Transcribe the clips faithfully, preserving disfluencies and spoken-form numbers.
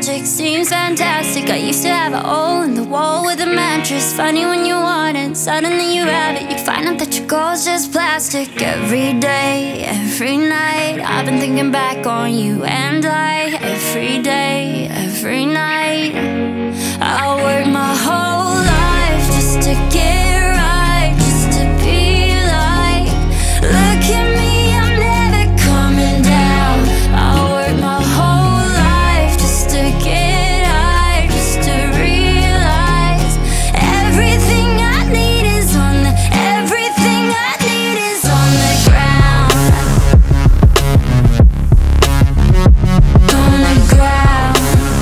magic, seems fantastic. I used to have a hole in the wall with a mattress. Funny when you want it, suddenly you have it. You find out that your goal's just plastic. Every day, every night, I've been thinking back on you and I. Every day, every night, I work my whole life just to get right, just to be like, look at me, I'm never coming down. I work my whole life just to get high, just to realize everything I need is on the, everything I need is on the ground, on the ground.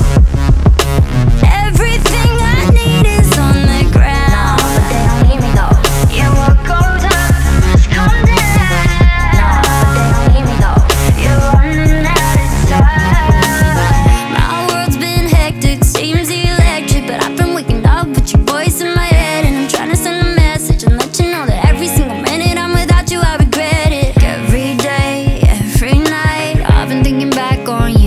Everything I need is on the ground. No, but they don't need me though. Yeah, what goes up must come down. No, but they don't need me though. You're running out of time. My world's been hectic, seems electric, but I've been waking up with your voice in my head, and I'm trying to send a message and let you know that every single minute I'm without you, I regret it. Every day, every night, I've been thinking back on you